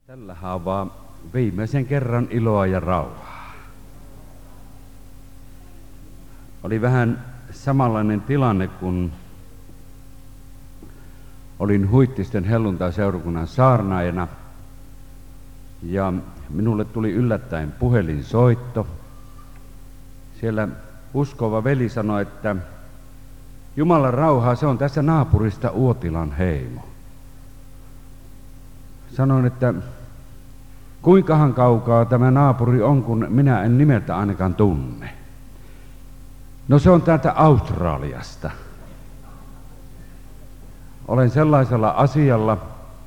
Tällä haavaa viimeisen kerran iloa ja rauhaa. Oli vähän samanlainen tilanne, kun olin Huittisten helluntaiseurakunnan saarnaajana ja minulle tuli yllättäen puhelinsoitto. Siellä uskova veli sanoi, että Jumalan rauhaa, se on tässä naapurista Uotilan Heimo. Sanoin, että kuinkahan kaukaa tämä naapuri on, kun minä en nimeltä ainakaan tunne. No se on täältä Australiasta. Olen sellaisella asialla.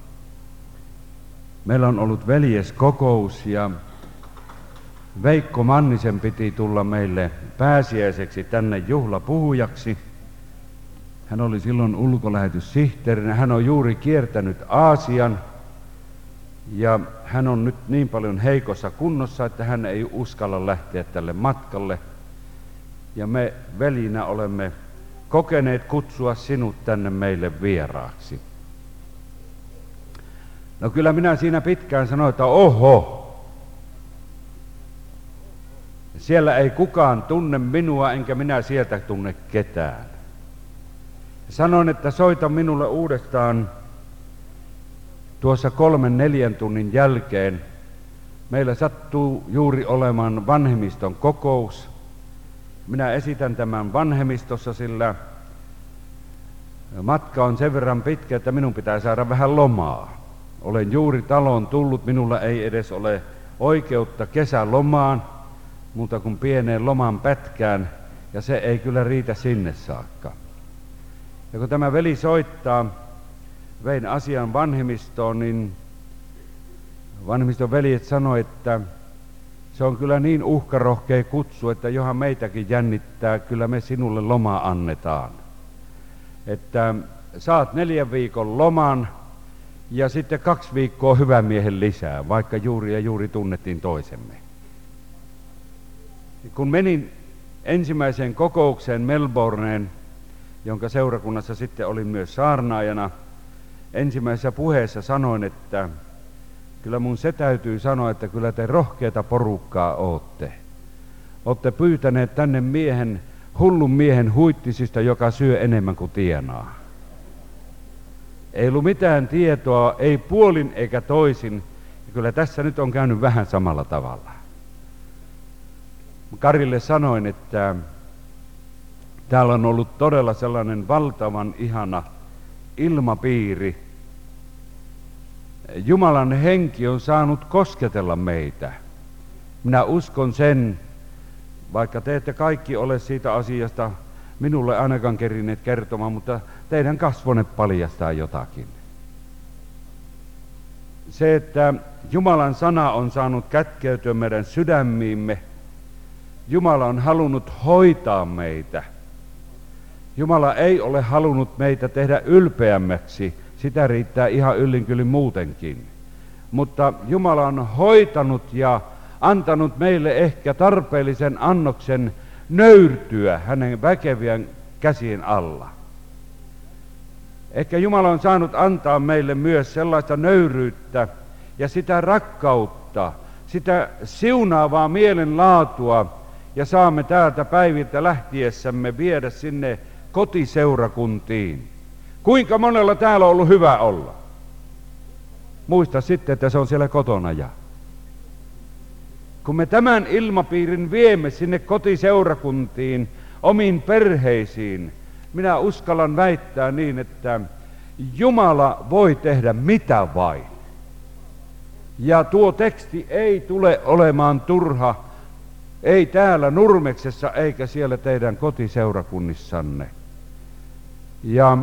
Meillä on ollut veljeskokous ja Veikko Mannisen piti tulla meille pääsiäiseksi tänne juhlapuhujaksi. Hän oli silloin ulkolähetyssihteerinä. Hän on juuri kiertänyt Aasian. Ja hän on nyt niin paljon heikossa kunnossa, että hän ei uskalla lähteä tälle matkalle. Ja me veljinä olemme kokeneet kutsua sinut tänne meille vieraaksi. No kyllä minä siinä pitkään sanoin, että oho, siellä ei kukaan tunne minua, enkä minä sieltä tunne ketään. Sanoin, että soita minulle uudestaan tuossa 3-4 tunnin jälkeen. Meillä sattuu juuri olemaan vanhemmiston kokous. Minä esitän tämän vanhemmistossa, sillä matka on sen verran pitkä, että minun pitää saada vähän lomaa. Olen juuri taloon tullut, minulla ei edes ole oikeutta kesälomaan, muuta kuin pieneen loman pätkään, ja se ei kyllä riitä sinne saakka. Ja kun tämä veli soittaa, vein asian vanhemmistoon, niin vanhemmiston veljet sanoi, että se on kyllä niin uhkarohkea kutsu, että johan meitäkin jännittää, kyllä me sinulle lomaa annetaan. Että saat 4 viikon loman ja sitten 2 viikkoa hyvän miehen lisää, vaikka juuri ja juuri tunnettiin toisemme. Kun menin ensimmäiseen kokoukseen Melbourneen, jonka seurakunnassa sitten olin myös saarnaajana, ensimmäisessä puheessa sanoin, että kyllä mun se täytyy sanoa, että kyllä te rohkeata porukkaa ootte. Ootte pyytäneet tänne hullun miehen Huittisista, joka syö enemmän kuin tienaa. Ei ollut mitään tietoa, ei puolin eikä toisin. Ja kyllä tässä nyt on käynyt vähän samalla tavalla. Karille sanoin, että täällä on ollut todella sellainen valtavan ihana ilmapiiri. Jumalan henki on saanut kosketella meitä. Minä uskon sen, vaikka te ette kaikki ole siitä asiasta minulle ainakaan kerineet kertomaan, mutta teidän kasvonne paljastaa jotakin. Se, että Jumalan sana on saanut kätkeytyä meidän sydämiimme, Jumala on halunnut hoitaa meitä. Jumala ei ole halunnut meitä tehdä ylpeämmäksi, sitä riittää ihan yllinkyllin muutenkin. Mutta Jumala on hoitanut ja antanut meille ehkä tarpeellisen annoksen nöyrtyä hänen väkevien käsien alla. Ehkä Jumala on saanut antaa meille myös sellaista nöyryyttä ja sitä rakkautta, sitä siunaavaa mielenlaatua, ja saamme täältä päiviltä lähtiessämme viedä sinne kotiseurakuntiin. Kuinka monella täällä on ollut hyvä olla? Muista sitten, että se on siellä kotona ja. Kun me tämän ilmapiirin viemme sinne kotiseurakuntiin, omiin perheisiin, minä uskallan väittää niin, että Jumala voi tehdä mitä vain. Ja tuo teksti ei tule olemaan turha, ei täällä Nurmeksessa eikä siellä teidän kotiseurakunnissanne. Ja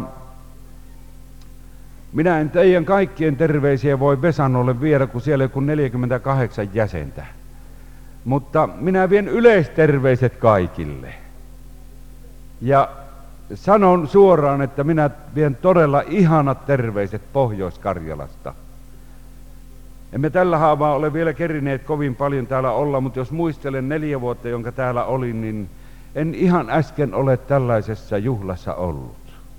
minä en teidän kaikkien terveisiä voi Vesanolle viedä, kun siellä on 48 jäsentä. Mutta minä vien yleisterveiset kaikille. Ja sanon suoraan, että minä vien todella ihanat terveiset Pohjois-Karjalasta. Emme tällä haavaa ole vielä kerineet kovin paljon täällä olla, mutta jos muistelen 4 vuotta, jonka täällä olin, niin en ihan äsken ole tällaisessa juhlassa ollut.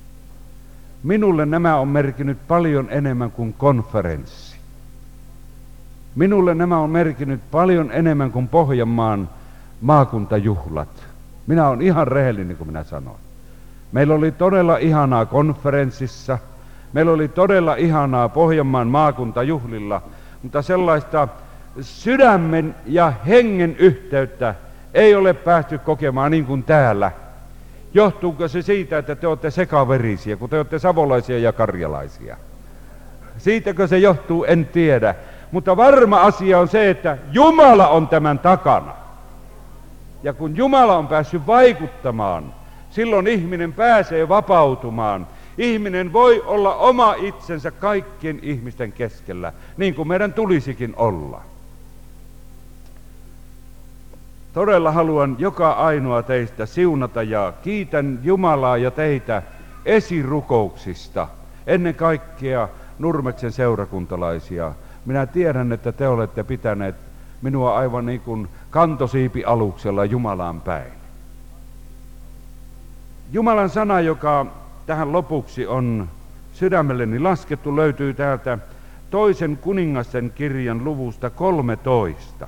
Minulle nämä on merkinnyt paljon enemmän kuin konferenssi. Minulle nämä on merkinnyt paljon enemmän kuin Pohjanmaan maakuntajuhlat. Minä olen ihan rehellinen, kun minä sanon. Meillä oli todella ihanaa konferenssissa, meillä oli todella ihanaa Pohjanmaan maakuntajuhlilla, mutta sellaista sydämen ja hengen yhteyttä ei ole päästy kokemaan niin kuin täällä. Johtuuko se siitä, että te olette sekaverisiä, kun te olette savolaisia ja karjalaisia? Siitäkö se johtuu, en tiedä. Mutta varma asia on se, että Jumala on tämän takana. Ja kun Jumala on päässyt vaikuttamaan, silloin ihminen pääsee vapautumaan. Ihminen voi olla oma itsensä kaikkien ihmisten keskellä, niin kuin meidän tulisikin olla. Todella haluan joka ainoa teistä siunata ja kiitän Jumalaa ja teitä esirukouksista, ennen kaikkea Nurmeksen seurakuntalaisia. Minä tiedän, että te olette pitäneet minua aivan niin kuin kantosiipialuksella Jumalaan päin. Jumalan sana, joka tähän lopuksi on sydämelleni laskettu, löytyy täältä 2. kuningasten kirjan luvusta 13.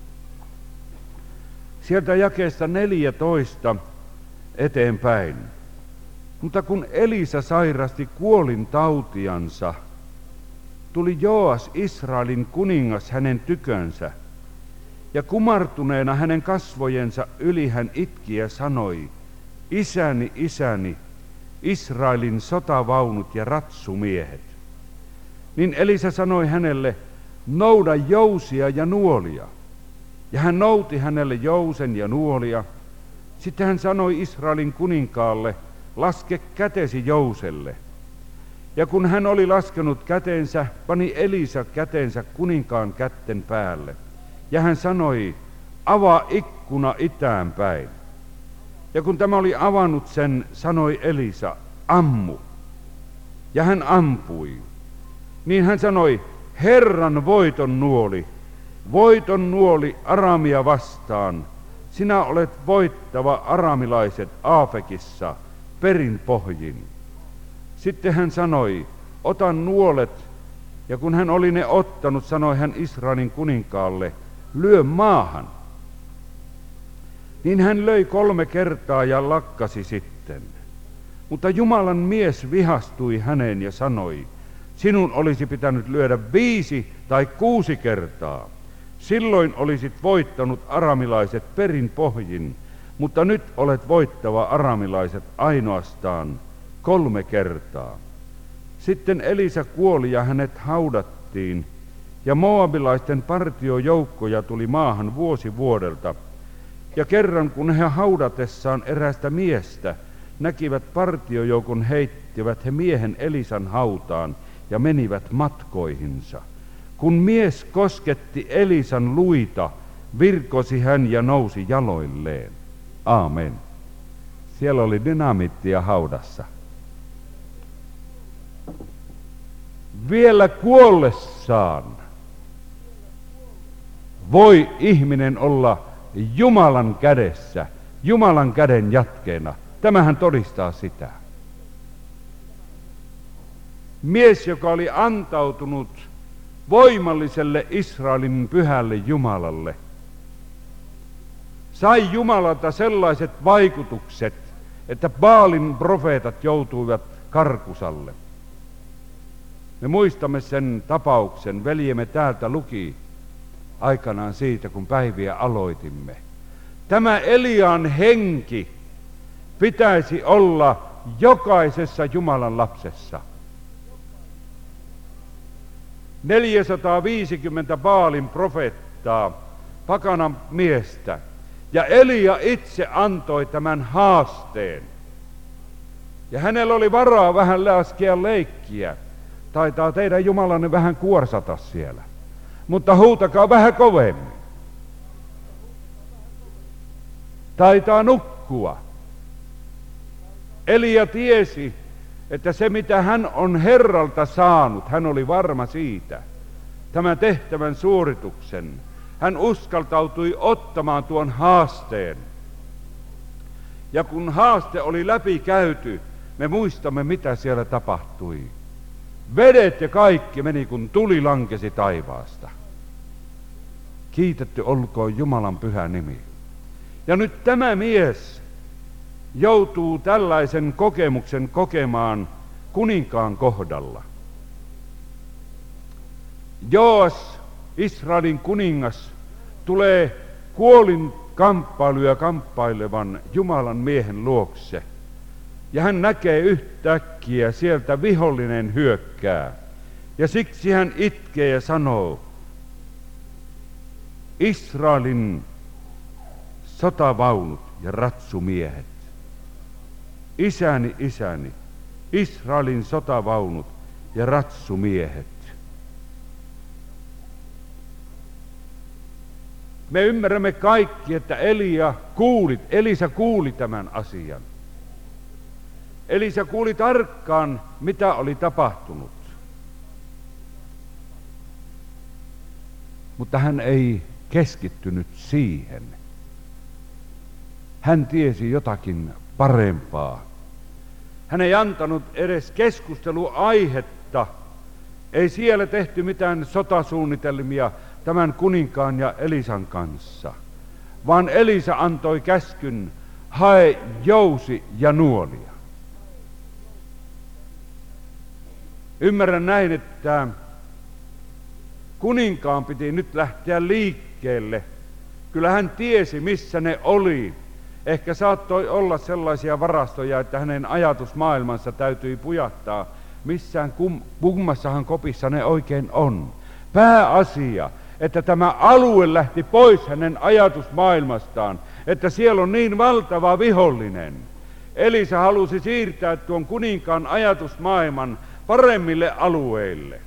Sieltä jakeesta 14 eteenpäin. Mutta kun Elisa sairasti kuolintautiansa, tuli Joas Israelin kuningas hänen tykönsä, ja kumartuneena hänen kasvojensa yli hän itki ja sanoi, isäni, isäni, Israelin sotavaunut ja ratsumiehet. Niin Elisa sanoi hänelle, nouda jousia ja nuolia. Ja hän nouti hänelle jousen ja nuolia. Sitten hän sanoi Israelin kuninkaalle, laske kätesi jouselle. Ja kun hän oli laskenut kätensä, pani Elisa kätensä kuninkaan kätten päälle. Ja hän sanoi, avaa ikkuna itään päin. Ja kun tämä oli avannut sen, sanoi Elisa, ammu. Ja hän ampui. Niin hän sanoi, Herran voiton nuoli Aramia vastaan. Sinä olet voittava aramilaiset Aafekissa perin pohjin. Sitten hän sanoi, ota nuolet, ja kun hän oli ne ottanut, sanoi hän Israelin kuninkaalle, lyö maahan. Niin hän löi 3 kertaa ja lakkasi sitten. Mutta Jumalan mies vihastui häneen ja sanoi, sinun olisi pitänyt lyödä 5 tai 6 kertaa. Silloin olisit voittanut aramilaiset perin pohjin, mutta nyt olet voittava aramilaiset ainoastaan 3 kertaa. Sitten Elisa kuoli ja hänet haudattiin, ja moabilaisten partiojoukkoja tuli maahan vuosi vuodelta. Ja kerran kun he haudatessaan erästä miestä näkivät partiojoukon, heittivät he miehen Elisan hautaan ja menivät matkoihinsa. Kun mies kosketti Elisan luita, virkosi hän ja nousi jaloilleen. Aamen. Siellä oli dynamiittia haudassa. Vielä kuollessaan voi ihminen olla Jumalan kädessä, Jumalan käden jatkeena. Tämähän todistaa sitä. Mies, joka oli antautunut voimalliselle Israelin pyhälle Jumalalle, sai Jumalalta sellaiset vaikutukset, että Baalin profeetat joutuivat karkusalle. Me muistamme sen tapauksen, veljemme täältä luki aikanaan siitä, kun päiviä aloitimme. Tämä Elian henki pitäisi olla jokaisessa Jumalan lapsessa. 450 Baalin profeettaa, pakanan miestä, ja Elia itse antoi tämän haasteen. Ja hänellä oli varaa vähän laskea leikkiä. Taitaa teidän Jumalanne vähän kuorsata siellä. Mutta huutakaa vähän kovemmin. Taitaa nukkua. Elia tiesi, että se mitä hän on Herralta saanut, hän oli varma siitä, tämän tehtävän suorituksen. Hän uskaltautui ottamaan tuon haasteen. Ja kun haaste oli läpikäyty, me muistamme mitä siellä tapahtui. Vedet ja kaikki meni, kun tuli lankesi taivaasta. Kiitetty olkoon Jumalan pyhä nimi. Ja nyt tämä mies joutuu tällaisen kokemuksen kokemaan kuninkaan kohdalla. Joas, Israelin kuningas, tulee kuolinkamppailuja kamppailevan Jumalan miehen luokse. Ja hän näkee yhtäkkiä sieltä vihollinen hyökkää. Ja siksi hän itkee ja sanoo, Israelin sotavaunut ja ratsumiehet. Isäni, isäni, Israelin sotavaunut ja ratsumiehet. Me ymmärrämme kaikki, että Elisa kuuli tämän asian. Elisa kuuli tarkkaan, mitä oli tapahtunut. Mutta hän ei keskittynyt siihen. Hän tiesi jotakin parempaa. Hän ei antanut edes keskusteluaihetta. Ei siellä tehty mitään sotasuunnitelmia tämän kuninkaan ja Elisan kanssa, vaan Elisa antoi käskyn, hae jousi ja nuolia. Ymmärrän näin, että kuninkaan piti nyt lähteä liikkeelle. Kyllä hän tiesi, missä ne oli. Ehkä saattoi olla sellaisia varastoja, että hänen ajatusmaailmansa täytyi pujattaa. Missään kummassahan kopissa ne oikein on. Pääasia, että tämä alue lähti pois hänen ajatusmaailmastaan, että siellä on niin valtava vihollinen. Elisa halusi siirtää tuon kuninkaan ajatusmaailman paremmille alueille.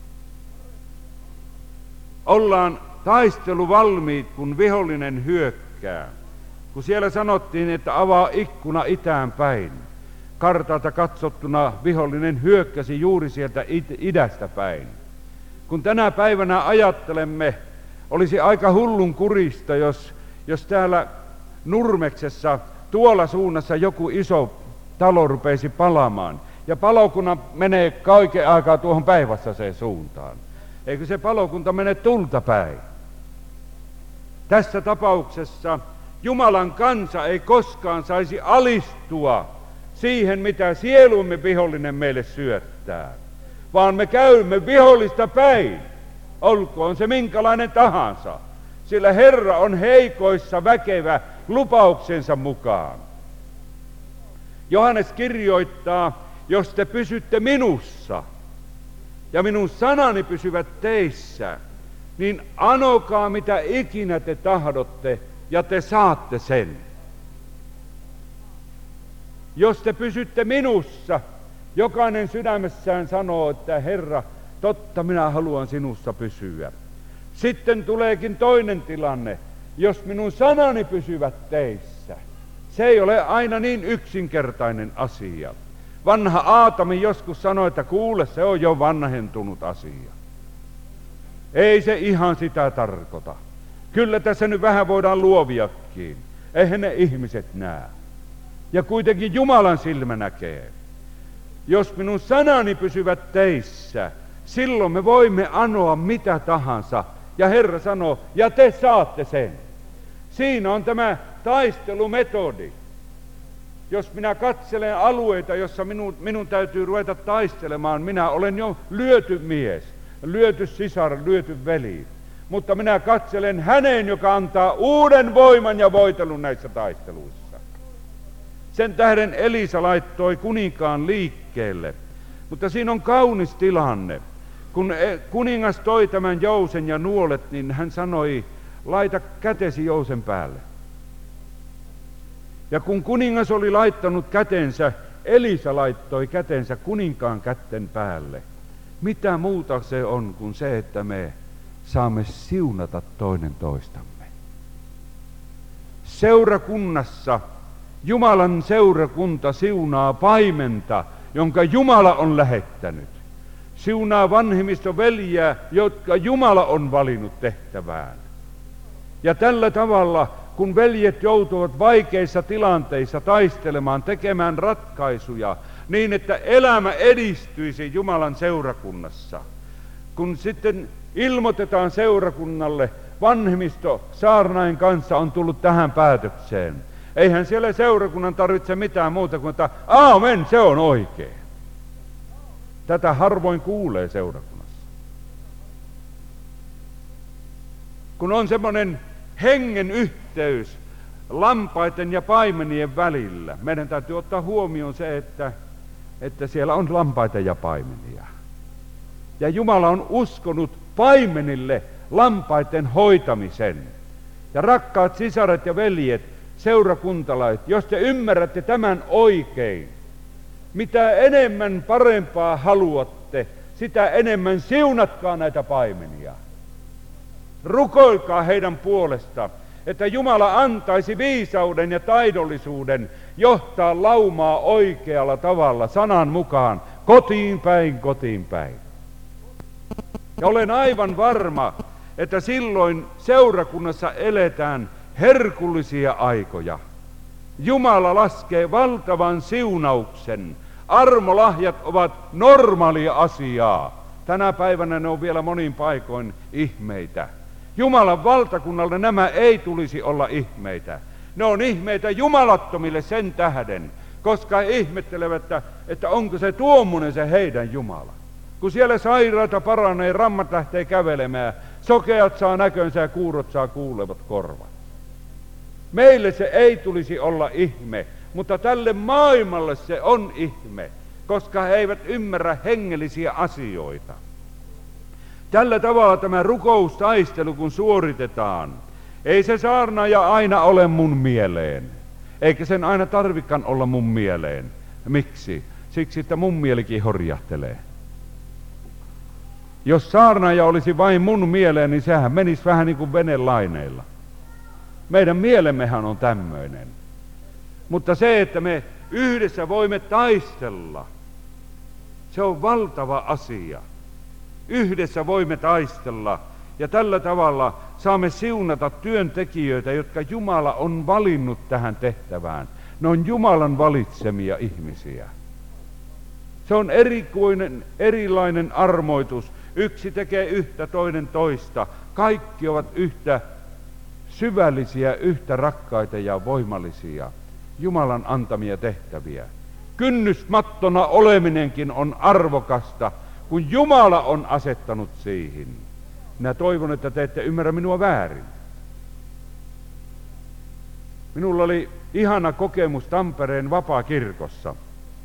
Ollaan taisteluvalmiit, kun vihollinen hyökkää. Kun siellä sanottiin, että avaa ikkuna itään päin. Kartalta katsottuna vihollinen hyökkäsi juuri sieltä idästä päin. Kun tänä päivänä ajattelemme, olisi aika hullun kurista, jos täällä Nurmeksessa tuolla suunnassa joku iso talo rupeisi palamaan. Ja palokunta menee kaiken aikaa tuohon päinvastaiseen suuntaan. Eikö se palokunta mene tulta päin? Tässä tapauksessa Jumalan kansa ei koskaan saisi alistua siihen, mitä sielumme vihollinen meille syöttää, vaan me käymme vihollista päin, olkoon se minkälainen tahansa, sillä Herra on heikoissa väkevä lupauksensa mukaan. Johannes kirjoittaa, jos te pysytte minussa ja minun sanani pysyvät teissä, niin anokaa mitä ikinä te tahdotte ja te saatte sen. Jos te pysytte minussa, jokainen sydämessään sanoo, että Herra, totta minä haluan sinussa pysyä. Sitten tuleekin toinen tilanne, jos minun sanani pysyvät teissä. Se ei ole aina niin yksinkertainen asia. Vanha Aatami joskus sanoi, että kuule, se on jo vanhentunut asia. Ei se ihan sitä tarkoita. Kyllä tässä nyt vähän voidaan luoviakin. Eihän ne ihmiset näe. Ja kuitenkin Jumalan silmä näkee. Jos minun sanani pysyvät teissä, silloin me voimme anoa mitä tahansa. Ja Herra sanoo, ja te saatte sen. Siinä on tämä taistelumetodi. Jos minä katselen alueita, jossa minun täytyy ruveta taistelemaan, minä olen jo lyöty mies, lyöty sisar, lyöty veli. Mutta minä katselen häneen, joka antaa uuden voiman ja voitelun näissä taisteluissa. Sen tähden Elisa laittoi kuninkaan liikkeelle. Mutta siinä on kaunis tilanne. Kun kuningas toi tämän jousen ja nuolet, niin hän sanoi, laita kätesi jousen päälle. Ja kun kuningas oli laittanut kätensä, Elisa laittoi kätensä kuninkaan kätten päälle. Mitä muuta se on kuin se, että me saamme siunata toinen toistamme. Seurakunnassa Jumalan seurakunta siunaa paimenta, jonka Jumala on lähettänyt. Siunaa vanhemmistoveljiä, jotka Jumala on valinnut tehtävään. Ja tällä tavalla, kun veljet joutuvat vaikeissa tilanteissa taistelemaan, tekemään ratkaisuja, niin että elämä edistyisi Jumalan seurakunnassa. Kun sitten ilmoitetaan seurakunnalle vanhemmisto saarnain kanssa on tullut tähän päätökseen. Eihän siellä seurakunnan tarvitse mitään muuta kuin, että aamen, se on oikein. Tätä harvoin kuulee seurakunnassa. Kun on semmoinen hengen yhteys lampaiden ja paimenien välillä, meidän täytyy ottaa huomioon se, että siellä on lampaita ja paimenia. Ja Jumala on uskonut paimenille lampaiden hoitamisen. Ja rakkaat sisaret ja veljet, seurakuntalaiset, jos te ymmärrätte tämän oikein, mitä enemmän parempaa haluatte, sitä enemmän siunatkaa näitä paimenia. Rukoilkaa heidän puolesta, että Jumala antaisi viisauden ja taidollisuuden johtaa laumaa oikealla tavalla sanan mukaan, kotiin päin, kotiin päin. Ja olen aivan varma, että silloin seurakunnassa eletään herkullisia aikoja. Jumala laskee valtavan siunauksen. Armolahjat ovat normaalia asiaa. Tänä päivänä ne on vielä monin paikoin ihmeitä. Jumalan valtakunnalle nämä ei tulisi olla ihmeitä. Ne on ihmeitä jumalattomille sen tähden, koska he ihmettelevät, että onko se tuommoinen se heidän Jumala. Kun siellä sairaata paranee, rammat lähtee kävelemään, sokeat saa näkönsä ja kuurot saa kuulevat korvat. Meille se ei tulisi olla ihme, mutta tälle maailmalle se on ihme, koska he eivät ymmärrä hengellisiä asioita. Tällä tavalla tämä rukoustaistelu, kun suoritetaan, ei se saarnaaja aina ole mun mieleen, eikä sen aina tarvikaan olla mun mieleen. Miksi? Siksi, että mun mielikin horjahtelee. Jos saarnaaja olisi vain mun mieleen, niin sehän menisi vähän niin kuin venelaineilla. Meidän mielemmehän on tämmöinen. Mutta se, että me yhdessä voimme taistella, se on valtava asia. Yhdessä voimme taistella ja tällä tavalla saamme siunata työntekijöitä, jotka Jumala on valinnut tähän tehtävään. Ne on Jumalan valitsemia ihmisiä. Se on erilainen armoitus. Yksi tekee yhtä, toinen toista. Kaikki ovat yhtä syvällisiä, yhtä rakkaita ja voimallisia. Jumalan antamia tehtäviä. Kynnysmattona oleminenkin on arvokasta, kun Jumala on asettanut siihen. Minä toivon, että te ette ymmärrä minua väärin. Minulla oli ihana kokemus Tampereen Vapaakirkossa.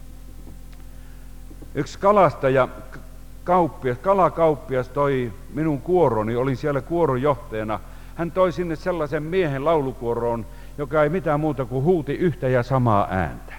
Yksi kalastaja, kalakauppias toi minun kuoroni, olin siellä kuoronjohtajana. Hän toi sinne sellaisen miehen laulukuoroon, joka ei mitään muuta kuin huuti yhtä ja samaa ääntä.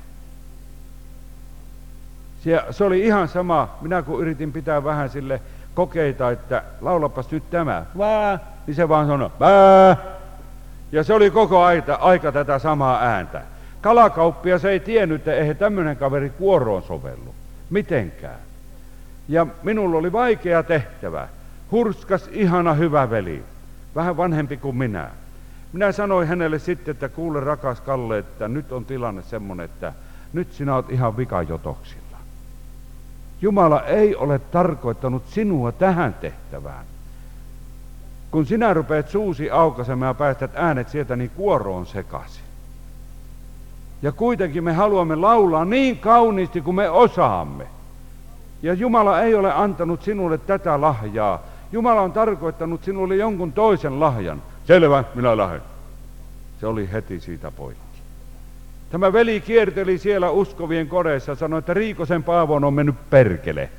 Se oli ihan sama, minä kun yritin pitää vähän sille kokeita, että laulapas nyt tämä, vää, niin se vaan sanoi, vää. Ja se oli koko aika tätä samaa ääntä. Kalakauppias ei tiennyt, että eihän tämmöinen kaveri kuoroon sovellu, mitenkään. Ja minulla oli vaikea tehtävä, hurskas, ihana, hyvä veli, vähän vanhempi kuin minä. Minä sanoin hänelle sitten, että kuule rakas Kalle, että nyt on tilanne semmoinen, että nyt sinä olet ihan vikajotoksilla. Jumala ei ole tarkoittanut sinua tähän tehtävään. Kun sinä rupeat suusi aukaisemaan ja päästät äänet sieltä, niin kuoro on sekaisin. Ja kuitenkin me haluamme laulaa niin kauniisti kuin me osaamme. Ja Jumala ei ole antanut sinulle tätä lahjaa. Jumala on tarkoittanut sinulle jonkun toisen lahjan. Selvä, minä lähden. Se oli heti siitä poikki. Tämä veli kierteli siellä uskovien kodeissa ja sanoi, että Riikosen Paavon on mennyt perkele.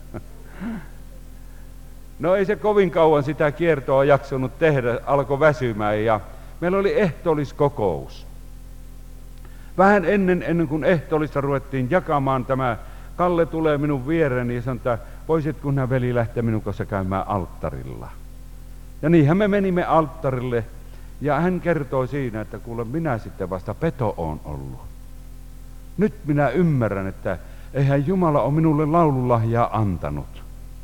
No ei se kovin kauan sitä kiertoa jaksanut tehdä, alkoi väsymään ja meillä oli ehtoolliskokous. Vähän ennen kuin ehtoolista ruvettiin jakamaan, tämä Kalle tulee minun viereeni ja sanoi, että voisitko sinä veli lähteä minun kanssa käymään alttarilla. Ja niinhän me menimme alttarille. Ja hän kertoi siinä, että kuule, minä sitten vasta peto on ollut. Nyt minä ymmärrän, että eihän Jumala ole minulle laululahjaa antanut.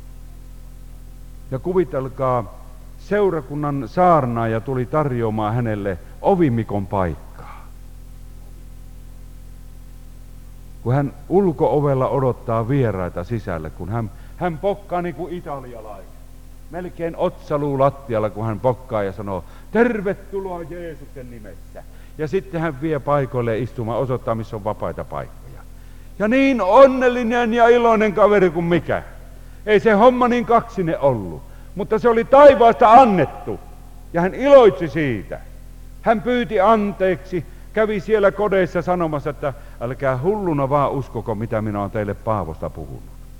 Ja kuvitelkaa, seurakunnan saarnaaja tuli tarjoamaan hänelle ovimikon paikkaa. Kun hän ulko-ovella odottaa vieraita sisälle, kun hän pokkaa niin kuin italialainen. melkein otsaluu lattialla, kun hän pokkaa ja sanoo, tervetuloa Jeesuksen nimessä. Ja sitten hän vie paikoille istumaan, osoittaa, missä on vapaita paikkoja. Ja niin onnellinen ja iloinen kaveri kuin mikä. Ei se homma niin kaksinen ollut, mutta se oli taivaasta annettu. Ja hän iloitsi siitä. Hän pyyti anteeksi, kävi siellä kodeissa sanomassa, että älkää hulluna vaan uskoko, mitä minä olen teille Paavosta puhunut.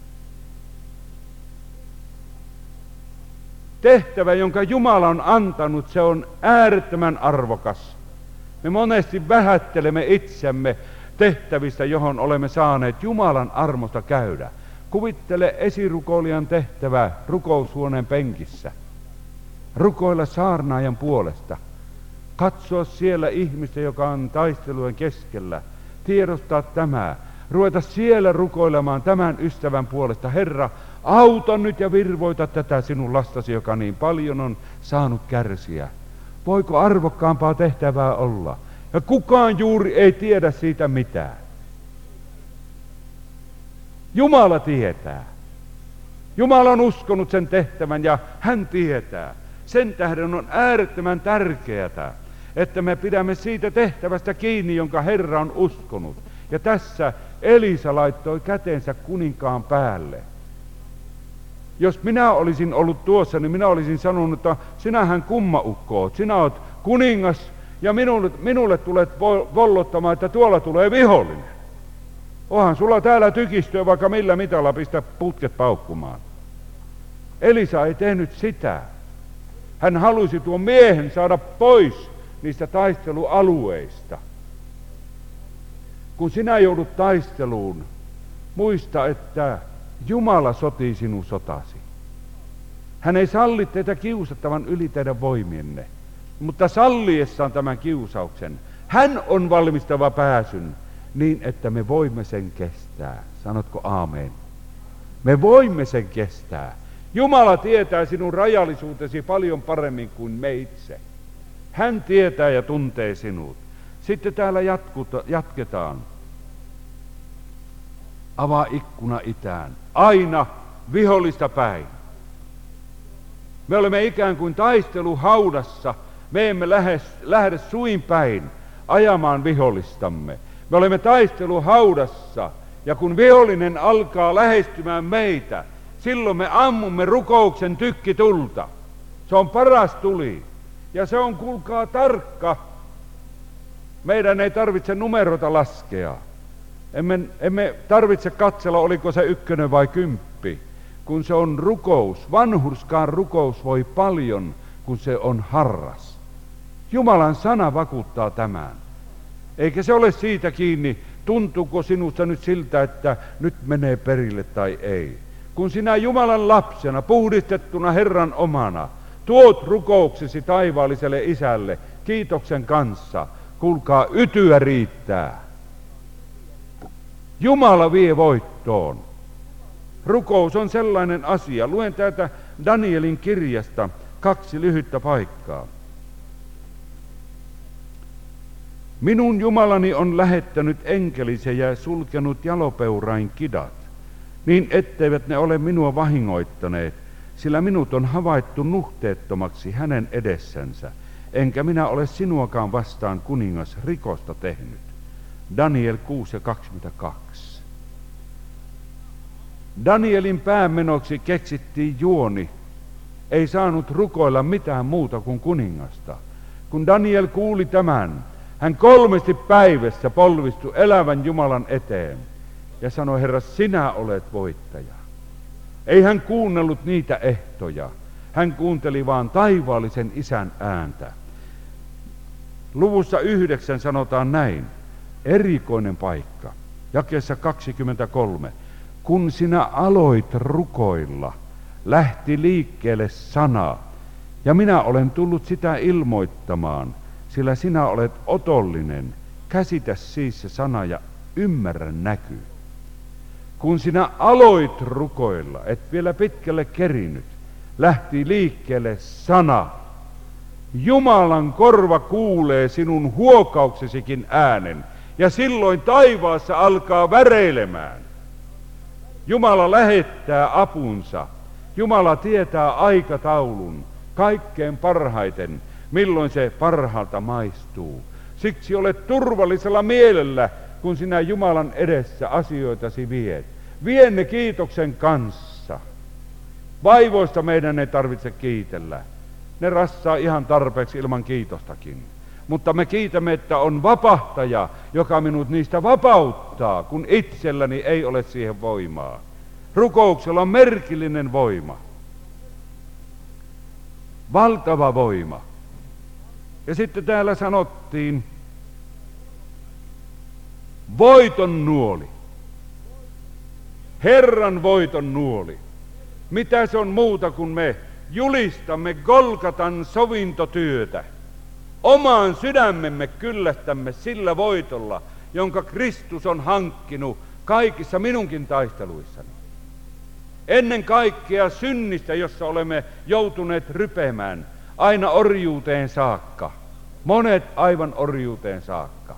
Tehtävä, jonka Jumala on antanut, se on äärettömän arvokas. Me monesti vähättelemme itsemme tehtävistä, johon olemme saaneet Jumalan armosta käydä. Kuvittele esirukoilijan tehtävää rukoushuoneen penkissä. Rukoilla saarnaajan puolesta. Katsoa siellä ihmistä, joka on taistelujen keskellä. Tiedostaa tämä. Ruveta siellä rukoilemaan tämän ystävän puolesta. Herra, auta nyt ja virvoita tätä sinun lastasi, joka niin paljon on saanut kärsiä. Voiko arvokkaampaa tehtävää olla? Ja kukaan juuri ei tiedä siitä mitään. Jumala tietää. Jumala on uskonut sen tehtävän ja hän tietää. Sen tähden on äärettömän tärkeää, että me pidämme siitä tehtävästä kiinni, jonka Herra on uskonut. Ja tässä Elisa laittoi kätensä kuninkaan päälle. Jos minä olisin ollut tuossa, niin minä olisin sanonut, että sinähän kummaukko oot, sinä oot kuningas ja minulle tulet vollottamaan, että tuolla tulee vihollinen. Onhan sulla täällä tykistöä vaikka millä mitalla pistä putket paukkumaan. Elisa ei tehnyt sitä. Hän halusi tuon miehen saada pois niistä taistelualueista. Kun sinä joudut taisteluun, muista, että Jumala sotii sinun sotasi. Hän ei salli teitä kiusattavan yli teidän voimienne, mutta salliessaan tämän kiusauksen, hän on valmistava pääsyn niin, että me voimme sen kestää. Sanotko aamen? Me voimme sen kestää. Jumala tietää sinun rajallisuutesi paljon paremmin kuin me itse. Hän tietää ja tuntee sinut. Sitten täällä jatketaan. Avaa ikkuna itään. Aina vihollista päin. Me olemme ikään kuin taisteluhaudassa. Me emme lähde suin päin ajamaan vihollistamme. Me olemme taisteluhaudassa. Ja kun vihollinen alkaa lähestymään meitä, silloin me ammumme rukouksen tykkitulta. Se on paras tuli. Ja se on, kuulkaa, tarkka. Meidän ei tarvitse numeroita laskea. Emme tarvitse katsella, oliko se 1 vai 10, kun se on rukous. Vanhurskaan rukous voi paljon, kun se on harras. Jumalan sana vakuuttaa tämän. Eikä se ole siitä kiinni, tuntuuko sinusta nyt siltä, että nyt menee perille tai ei. Kun sinä Jumalan lapsena, puhdistettuna Herran omana, tuot rukouksesi taivaalliselle Isälle kiitoksen kanssa, kuulkaa, ytyä riittää. Jumala vie voittoon. Rukous on sellainen asia. Luen täältä Danielin kirjasta 2 lyhyttä paikkaa. Minun Jumalani on lähettänyt enkelinsä ja sulkenut jalopeurain kidat, niin etteivät ne ole minua vahingoittaneet, sillä minut on havaittu nuhteettomaksi hänen edessänsä, enkä minä ole sinuakaan vastaan kuningas rikosta tehnyt. Daniel 6:22. Danielin päämenoksi keksittiin juoni. Ei saanut rukoilla mitään muuta kuin kuningasta. Kun Daniel kuuli tämän, hän 3 päivässä polvistui elävän Jumalan eteen ja sanoi, Herra, sinä olet voittaja. Ei hän kuunnellut niitä ehtoja. Hän kuunteli vaan taivaallisen Isän ääntä. Luvussa 9 sanotaan näin. Erikoinen paikka. Jakeessa 23. Kun sinä aloit rukoilla, lähti liikkeelle sana, ja minä olen tullut sitä ilmoittamaan, sillä sinä olet otollinen. Käsitä siis se sana ja ymmärrä näky. Kun sinä aloit rukoilla, et vielä pitkälle kerinyt, lähti liikkeelle sana. Jumalan korva kuulee sinun huokauksesikin äänen, ja silloin taivaassa alkaa väreilemään. Jumala lähettää apunsa, Jumala tietää aikataulun kaikkein parhaiten, milloin se parhaalta maistuu. Siksi olet turvallisella mielellä, kun sinä Jumalan edessä asioitasi viet. Vie ne kiitoksen kanssa. Vaivoista meidän ei tarvitse kiitellä. Ne rassaa ihan tarpeeksi ilman kiitostakin. Mutta me kiitämme, että on vapahtaja, joka minut niistä vapauttaa, kun itselläni ei ole siihen voimaa. Rukouksella on merkillinen voima. Valtava voima. Ja sitten täällä sanottiin, voiton nuoli. Herran voiton nuoli. Mitä se on muuta kuin me julistamme Golgatan sovintotyötä. Omaan sydämemme kyllästämme sillä voitolla, jonka Kristus on hankkinut kaikissa minunkin taisteluissani. Ennen kaikkea synnistä, jossa olemme joutuneet rypemään aina orjuuteen saakka. Monet aivan orjuuteen saakka.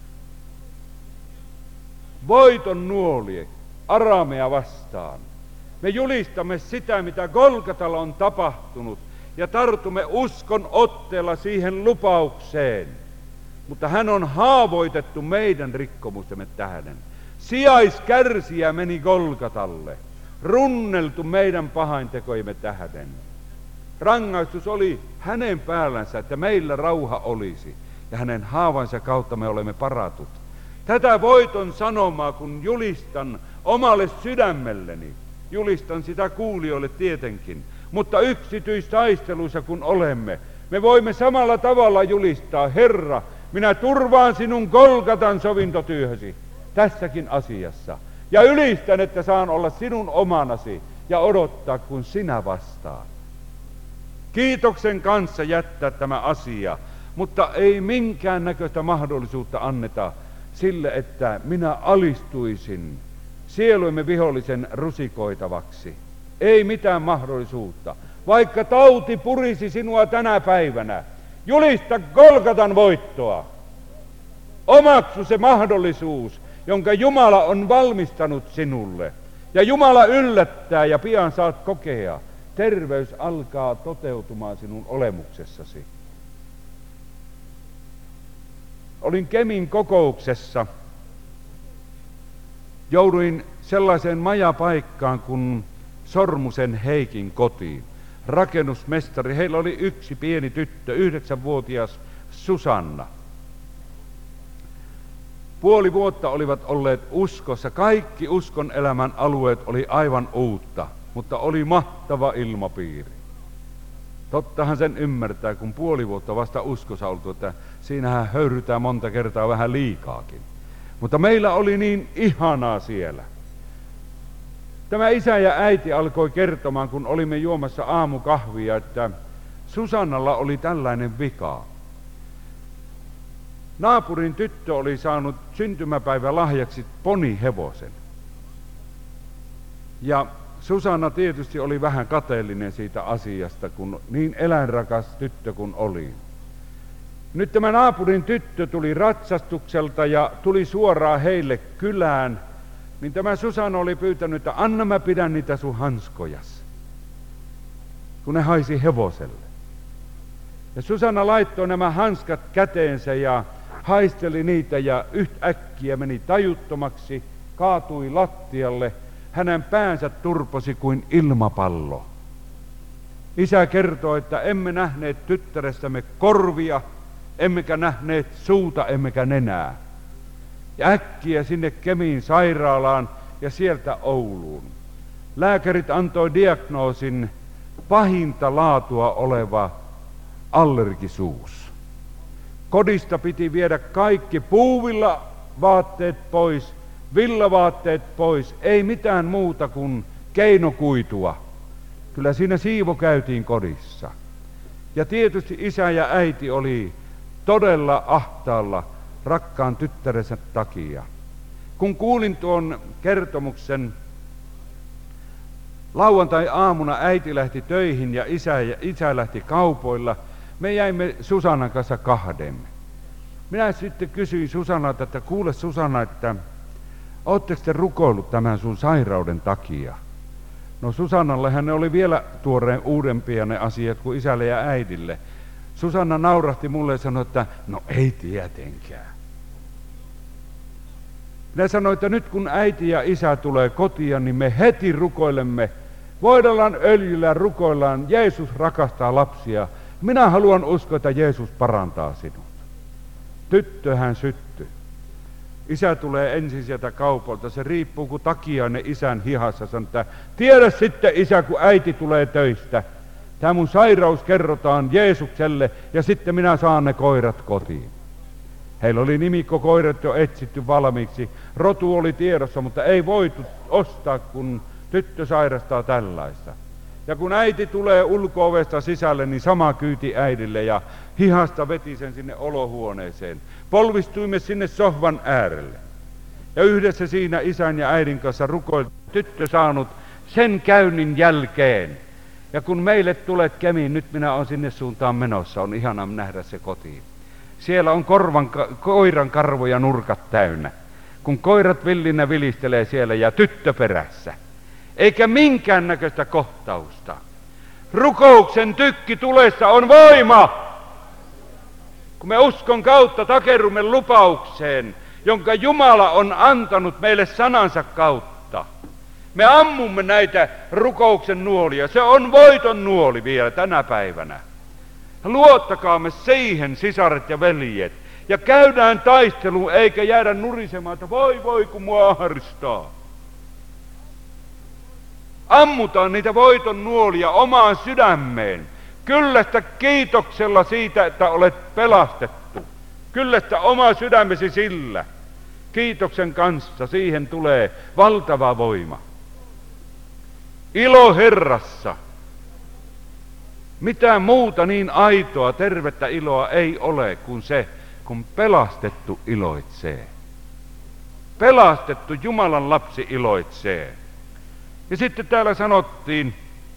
Voiton nuoli Araamea vastaan. Me julistamme sitä, mitä Golgatalla on tapahtunut, ja tartumme uskon otteella siihen lupaukseen. Mutta hän on haavoitettu meidän rikkomustemme tähden. Sijaiskärsijä meni Golgatalle, runneltu meidän pahaintekojemme tähden. Rangaistus oli hänen päällänsä, että meillä rauha olisi, ja hänen haavansa kautta me olemme paratut. Tätä voiton sanomaa, kun julistan omalle sydämelleni, julistan sitä kuulijoille tietenkin, mutta yksityistaisteluissa kun olemme, me voimme samalla tavalla julistaa, Herra, minä turvaan sinun Golgatan sovintotyöhösi tässäkin asiassa. Ja ylistän, että saan olla sinun omanasi ja odottaa, kun sinä vastaat. Kiitoksen kanssa jättää tämä asia, mutta ei minkään näköistä mahdollisuutta anneta sille, että minä alistuisin sielujemme vihollisen rusikoitavaksi. Ei mitään mahdollisuutta. Vaikka tauti purisi sinua tänä päivänä, julista Golgatan voittoa. Omaksu se mahdollisuus, jonka Jumala on valmistanut sinulle. Ja Jumala yllättää ja pian saat kokea. Terveys alkaa toteutumaan sinun olemuksessasi. Olin Kemin kokouksessa. Jouduin sellaiseen majapaikkaan kuin Sormusen Heikin kotiin. Rakennusmestari, heillä oli yksi pieni tyttö, 9-vuotias Susanna. Puoli vuotta olivat olleet uskossa. Kaikki uskon elämän alueet oli aivan uutta, mutta oli mahtava ilmapiiri. Tottahan sen ymmärtää, kun puoli vuotta vasta uskossa oltu, että siinähän höyrytään monta kertaa vähän liikaakin. Mutta meillä oli niin ihanaa siellä. Tämä isä ja äiti alkoi kertomaan, kun olimme juomassa aamukahvia, että Susannalla oli tällainen vika. Naapurin tyttö oli saanut syntymäpäivän lahjaksi ponihevosen. Ja Susanna tietysti oli vähän kateellinen siitä asiasta, kun niin eläinrakas tyttö kun oli. Nyt tämä naapurin tyttö tuli ratsastukselta ja tuli suoraan heille kylään, niin tämä Susanna oli pyytänyt, että anna mä pidän niitä sun hanskojas, kun ne haisi hevoselle. Ja Susanna laittoi nämä hanskat käteensä ja haisteli niitä ja yhtäkkiä meni tajuttomaksi, kaatui lattialle, hänen päänsä turposi kuin ilmapallo. Isä kertoi, että emme nähneet tyttärestämme korvia, emmekä nähneet suuta, emmekä nenää. Ja äkkiä sinne Kemin sairaalaan ja sieltä Ouluun. Lääkärit antoi diagnoosin pahinta laatua oleva allergisuus. Kodista piti viedä kaikki puuvilla vaatteet pois, villavaatteet pois, ei mitään muuta kuin keinokuitua. Kyllä siinä siivo käytiin kodissa. Ja tietysti isä ja äiti oli todella ahtaalla rakkaan tyttärensä takia. Kun kuulin tuon kertomuksen, lauantai-aamuna äiti lähti töihin ja isä lähti kaupoilla. Me jäimme Susannan kanssa kahden. Minä sitten kysyin Susannalta, että kuule Susanna, että ootteko te rukoillut tämän sun sairauden takia? No Susannallehan ne oli vielä uudempia ne asiat kuin isälle ja äidille. Susanna naurahti mulle ja sanoi, että no ei tietenkään. Minä sanoin, että nyt kun äiti ja isä tulee kotiin, niin me heti rukoilemme, voidellaan öljyllä ja rukoillaan, Jeesus rakastaa lapsia. Minä haluan uskoa, että Jeesus parantaa sinut. Tyttöhän syttyi. Isä tulee ensin sieltä kaupalta, se riippuu kuin takiainen isän hihassa. Sanoo, että tiedä sitten isä, kun äiti tulee töistä. Tämä mun sairaus kerrotaan Jeesukselle ja sitten minä saan ne koirat kotiin. Heillä oli nimikkokoirat jo etsitty valmiiksi. Rotu oli tiedossa, mutta ei voitu ostaa, kun tyttö sairastaa tällaista. Ja kun äiti tulee ulko-ovesta sisälle, niin sama kyyti äidille ja hihasta veti sen sinne olohuoneeseen. Polvistuimme sinne sohvan äärelle. Ja yhdessä siinä isän ja äidin kanssa rukoiltiin, tyttö saanut sen käynnin jälkeen. Ja kun meille tulet Kemiin, nyt minä olen sinne suuntaan menossa, on ihana nähdä se kotiin. Siellä on koiran karvoja nurkat täynnä, kun koirat villinä vilistelee siellä ja tyttö perässä. Eikä minkäännäköistä kohtausta. Rukouksen tykki tulessa on voima. Kun me uskon kautta takerrumme lupaukseen, jonka Jumala on antanut meille sanansa kautta. Me ammumme näitä rukouksen nuolia. Se on voiton nuoli vielä tänä päivänä. Luottakaamme siihen, sisaret ja veljet. Ja käydään taisteluun, eikä jäädä nurisemaan, että voi kun mua ahdistaa. Ammutaan niitä voiton nuolia omaan sydämeen. Kyllästä kiitoksella siitä, että olet pelastettu. Kyllästä oma sydämesi sillä. Kiitoksen kanssa siihen tulee valtava voima. Ilo Herrassa. Mitään muuta niin aitoa, tervettä iloa ei ole kuin se, kun pelastettu iloitsee. Pelastettu Jumalan lapsi iloitsee. Ja sitten täällä sanottiin,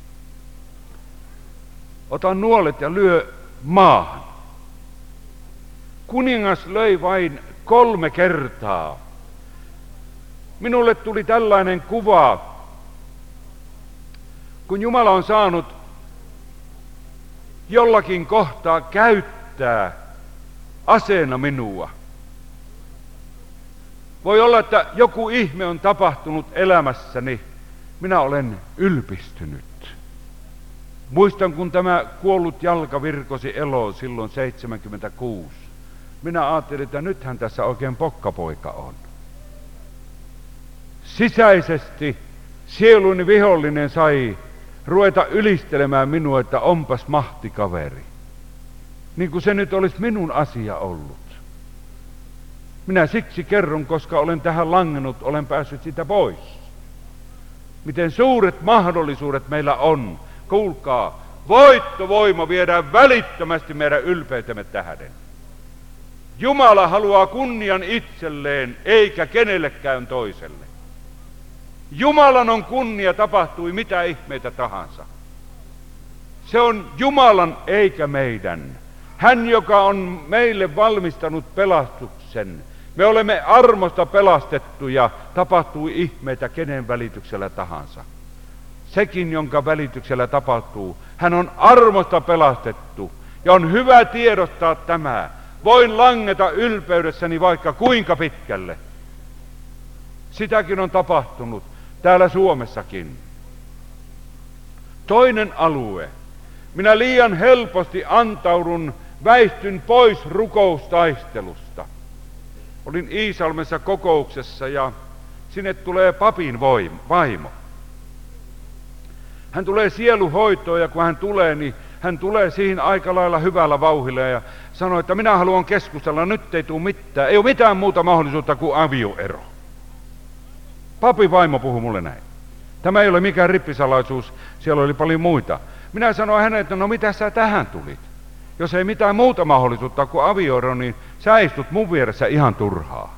ota nuolet ja lyö maahan. Kuningas löi vain 3 kertaa. Minulle tuli tällainen kuva, kun Jumala on saanut jollakin kohtaa käyttää aseena minua. Voi olla, että joku ihme on tapahtunut elämässäni. Minä olen ylpistynyt. Muistan, kun tämä kuollut jalka virkosi eloon silloin 76. Minä ajattelin, että nythän tässä oikein pokkapoika on. Sisäisesti sieluni vihollinen sai ruveta ylistelemään minua, että onpas mahtikaveri. Niin kuin se nyt olisi minun asia ollut. Minä siksi kerron, koska olen tähän langennut, olen päässyt siitä pois. Miten suuret mahdollisuudet meillä on. Kuulkaa, voittovoima viedään välittömästi meidän ylpeytemme tähden. Jumala haluaa kunnian itselleen, eikä kenellekään toiselle. Jumalan on kunnia, tapahtui mitä ihmeitä tahansa. Se on Jumalan eikä meidän. Hän, joka on meille valmistanut pelastuksen. Me olemme armosta pelastettuja, tapahtui ihmeitä kenen välityksellä tahansa. Sekin, jonka välityksellä tapahtuu, hän on armosta pelastettu. Ja on hyvä tiedostaa tämä. Voin langeta ylpeydessäni vaikka kuinka pitkälle. Sitäkin on tapahtunut täällä Suomessakin. Toinen alue. Minä liian helposti antaudun, väistyn pois rukoustaistelusta. Olin Iisalmessa kokouksessa ja sinne tulee papin vaimo. Hän tulee sieluhoitoon ja kun hän tulee, niin hän tulee siihen aika lailla hyvällä vauhdilla ja sanoi, että minä haluan keskustella, nyt ei tule mitään. Ei ole mitään muuta mahdollisuutta kuin avioero. Papin vaimo puhui mulle näin. Tämä ei ole mikään rippisalaisuus, siellä oli paljon muita. Minä sanoin hänelle, että no mitä sä tähän tulit? Jos ei mitään muuta mahdollisuutta kuin avioero, niin sä istut mun vieressä ihan turhaa.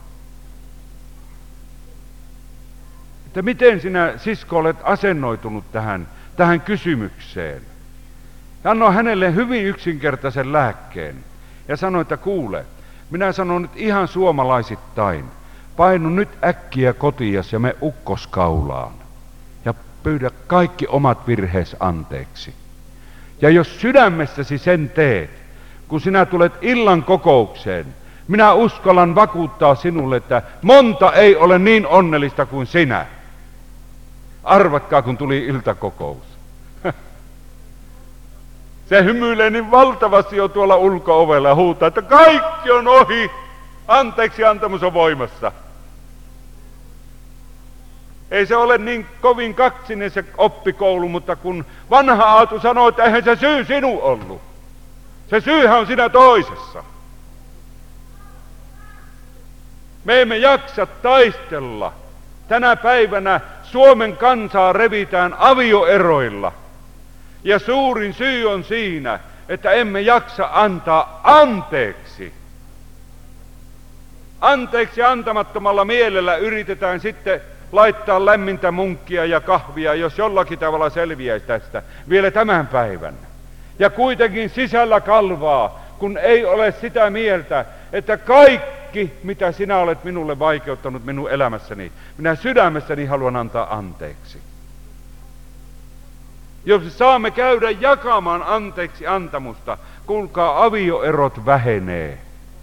Että miten sinä, sisko, olet asennoitunut tähän kysymykseen? Ja annoin hänelle hyvin yksinkertaisen lääkkeen. Ja sanoin, että kuule, minä sanon nyt ihan suomalaisittain. Painu nyt äkkiä kotias ja me ukkoskaulaan. Ja pyydä kaikki omat virheesi anteeksi. Ja jos sydämessäsi sen teet, kun sinä tulet illan kokoukseen, minä uskallan vakuuttaa sinulle, että monta ei ole niin onnellista kuin sinä. Arvatkaa, kun tuli iltakokous. Se hymyilee niin valtavasti jo tuolla ulko-ovella ja huutaa, että kaikki on ohi. Anteeksi antamus on voimassa. Ei se ole niin kovin kaksinen se oppikoulu, mutta kun vanha Aatu sanoo, että eihän se syy sinun ollut. Se syyhän on siinä toisessa. Me emme jaksa taistella. Tänä päivänä Suomen kansaa revitään avioeroilla. Ja suurin syy on siinä, että emme jaksa antaa anteeksi. Anteeksi antamattomalla mielellä yritetään sitten laittaa lämmintä munkkia ja kahvia, jos jollakin tavalla selviäisi tästä vielä tämän päivän. Ja kuitenkin sisällä kalvaa, kun ei ole sitä mieltä, että kaikki, mitä sinä olet minulle vaikeuttanut minun elämässäni, minä sydämessäni haluan antaa anteeksi. Jos saamme käydä jakamaan anteeksi antamusta, kuulkaa, avioerot vähenee.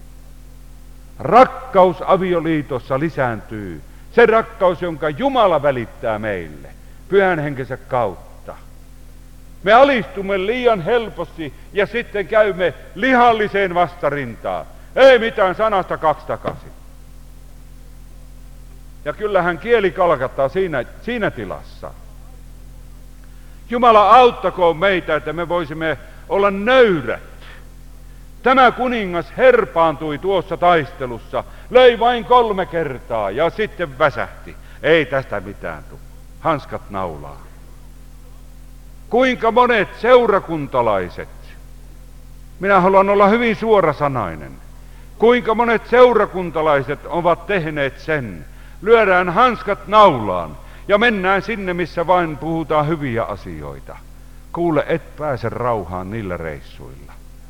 Rakkaus avioliitossa lisääntyy. Se rakkaus, jonka Jumala välittää meille Pyhän Henkensä kautta. Me alistumme liian helposti ja sitten käymme lihalliseen vastarintaan. Ei mitään, sanasta kaksi takaisin. Ja kyllähän kieli kalkattaa siinä tilassa. Jumala auttakoon meitä, että me voisimme olla nöyrät. Tämä kuningas herpaantui tuossa taistelussa, löi vain 3 kertaa ja sitten väsähti. Ei tästä mitään tule. Hanskat naulaa. Kuinka monet seurakuntalaiset, minä haluan olla hyvin suorasanainen, kuinka monet seurakuntalaiset ovat tehneet sen, lyödään hanskat naulaan ja mennään sinne, missä vain puhutaan hyviä asioita. Kuule, et pääse rauhaan niillä reissuilla.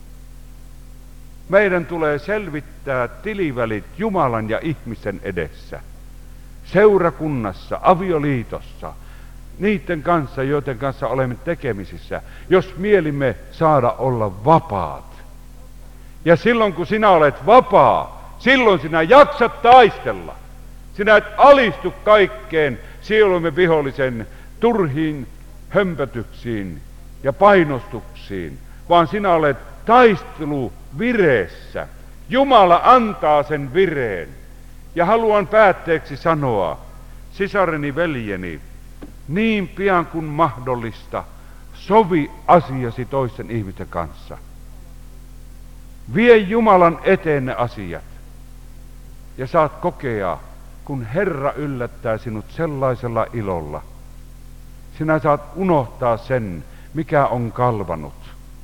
Meidän tulee selvittää tilivälit Jumalan ja ihmisen edessä, seurakunnassa, avioliitossa, niiden kanssa, joiden kanssa olemme tekemisissä, jos mielimme saada olla vapaat. Ja silloin kun sinä olet vapaa, silloin sinä jaksat taistella. Sinä et alistu kaikkeen sielumme vihollisen turhiin hömpötyksiin ja painostuksiin, vaan sinä olet taisteluvireessä. Jumala antaa sen vireen. Ja haluan päätteeksi sanoa, sisareni, veljeni, niin pian kuin mahdollista, sovi asiasi toisten ihmisten kanssa. Vie Jumalan eteen ne asiat. Ja saat kokea, kun Herra yllättää sinut sellaisella ilolla. Sinä saat unohtaa sen, mikä on kalvanut.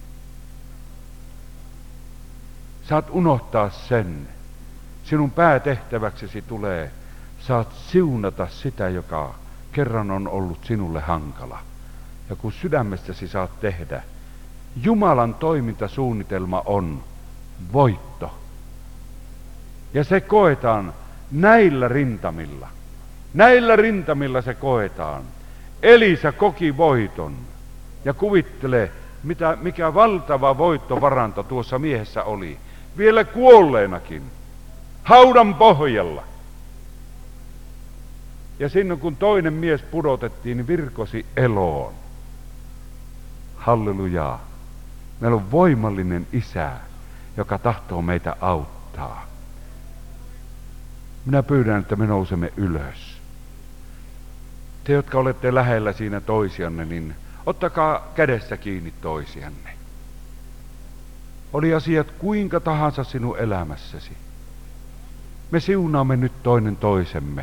Saat unohtaa sen. Sinun päätehtäväksesi tulee, saat siunata sitä, joka kerran on ollut sinulle hankala. Ja kun sydämestäsi saat tehdä, Jumalan toimintasuunnitelma on voitto. Ja se koetaan näillä rintamilla. Näillä rintamilla se koetaan. Elisa koki voiton. Ja kuvittele, mikä valtava voittovaranto tuossa miehessä oli. Vielä kuolleenakin. Haudan pohjalla. Ja sinne kun toinen mies pudotettiin, niin virkosi eloon. Hallelujaa. Meillä on voimallinen Isä, joka tahtoo meitä auttaa. Minä pyydän, että me nousemme ylös. Te, jotka olette lähellä siinä toisianne, niin ottakaa kädestä kiinni toisianne. Oli asiat kuinka tahansa sinun elämässäsi. Me siunaamme nyt toinen toisemme.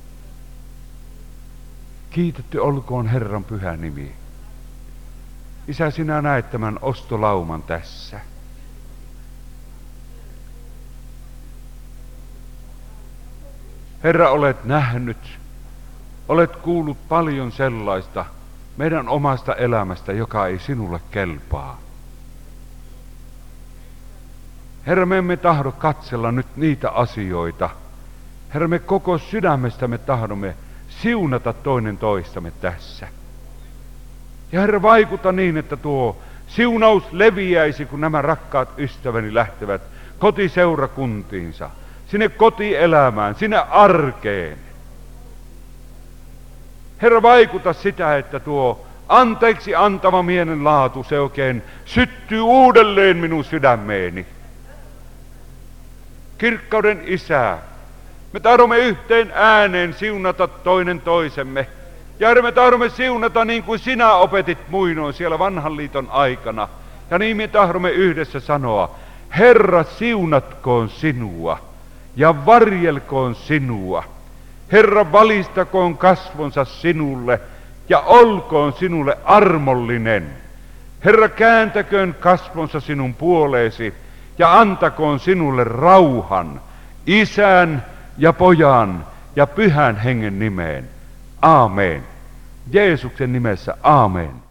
Kiitetty olkoon Herran pyhä nimi. Isä, sinä näet tämän ostolauman tässä. Herra, olet nähnyt, olet kuullut paljon sellaista meidän omasta elämästä, joka ei sinulle kelpaa. Herra, me emme tahdo katsella nyt niitä asioita. Herra, me koko sydämestämme tahdomme siunata toinen toistamme tässä. Ja Herra, vaikuta niin, että tuo siunaus leviäisi, kun nämä rakkaat ystäväni lähtevät kotiseurakuntiinsa, sinne kotielämään, sinne arkeen. Herra, vaikuta sitä, että tuo anteeksi antava mielenlaatu, se oikein syttyy uudelleen minun sydämeeni. Kirkkauden Isä, me tahdomme yhteen ääneen siunata toinen toisemme. Ja me tahdomme siunata niin kuin sinä opetit muinoin siellä vanhan liiton aikana. Ja niin me tahdomme yhdessä sanoa, Herra, siunatkoon sinua ja varjelkoon sinua. Herra, valistakoon kasvonsa sinulle ja olkoon sinulle armollinen. Herra, kääntäköön kasvonsa sinun puoleesi ja antakoon sinulle rauhan, Isän ja Pojan ja Pyhän Hengen nimeen. Aamen. Jeesuksen nimessä, aamen.